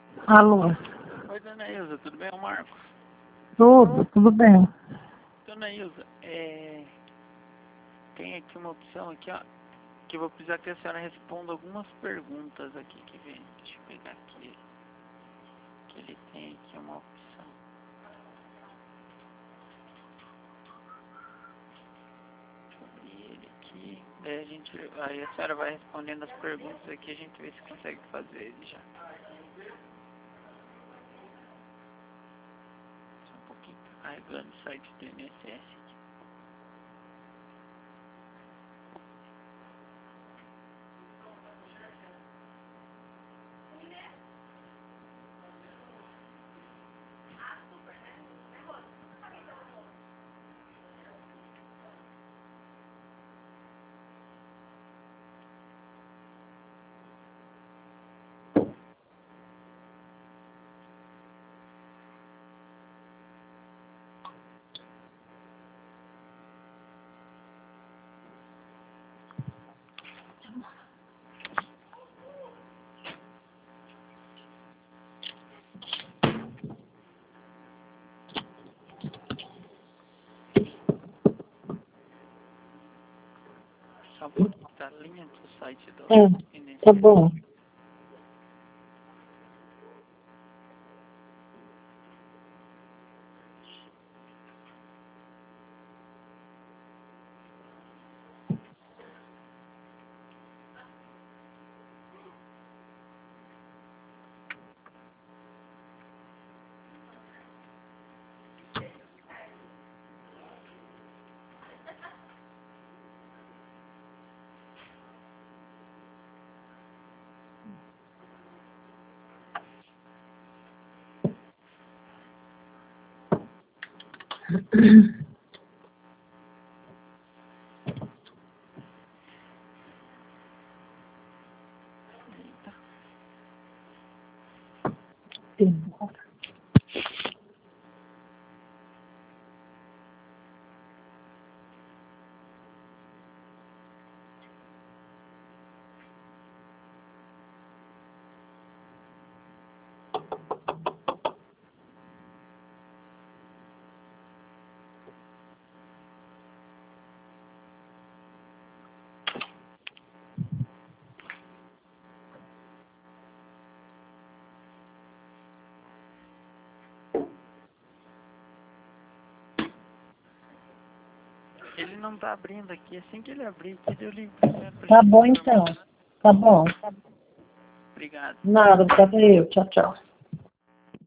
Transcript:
Alô? Oi, dona Ilza, tudo bem, Marcos? Tudo bem. Dona Ilza, tem aqui uma opção aqui, ó, que eu vou precisar que a senhora responda algumas perguntas aqui que vem. Deixa eu pegar aqui, que ele tem aqui uma opção. Deixa eu abrir ele aqui. Aí a senhora vai respondendo as perguntas aqui, a gente vê se consegue fazer ele já. Só um pouquinho, tá carregando o site do INSS. Só um pouquinho, tá linha do site do INSS. Tá bom. Demora. Ele não tá abrindo aqui, assim que ele abrir aqui, eu ligo pra senhora pra Tá gente bom confirmar. então. Tá bom. Obrigado. Nada, obrigada eu. Tchau, tchau.